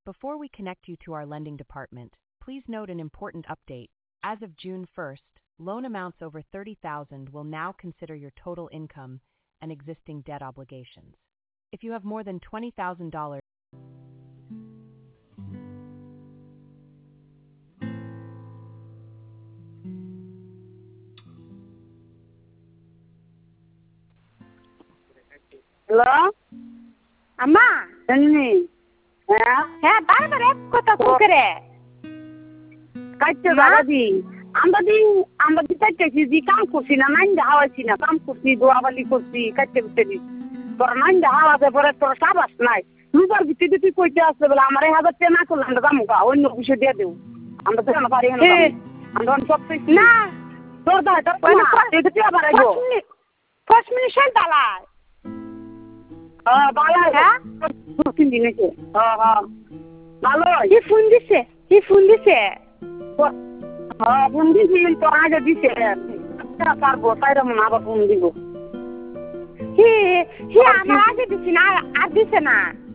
Before we connect you to our lending department, please note an important update. As of June 1st, loan amounts over $30,000 will now consider your total income and existing debt obligations. If you have more than $20,000, Hello? Amma, Anni? হ্যাঁ বারবার এক কথা phone করে কাটতে বাড়াদি আমরা দি কাটতেছি দি কাম করছি না নাইন হাওয়াইছি না কাম করছি দোয়াবালি করছি কাটতে বুঝতে তোর নাইন হাওয়াতে পরে তোর সাবাস নাই রুবার ভিত্তিতে তুই কইতে আসতে বলে আমার 1000 টাকা না করলে আমরা দাম অন্য কিছু দিয়ে দেবো আমরা তো না পারি আমরা সব না তোর দা এটা আবার আইবো 5 মিনিট দালায় বালা হ্যাঁ 2-3 দিন হয়েছে ভালো কি ফোন দিছে ফোন দিছি তোর আগে দিছে পারবো তাইরা মনে আবার ফোন দিব হি আমার আগে দিছি না আর দিছে না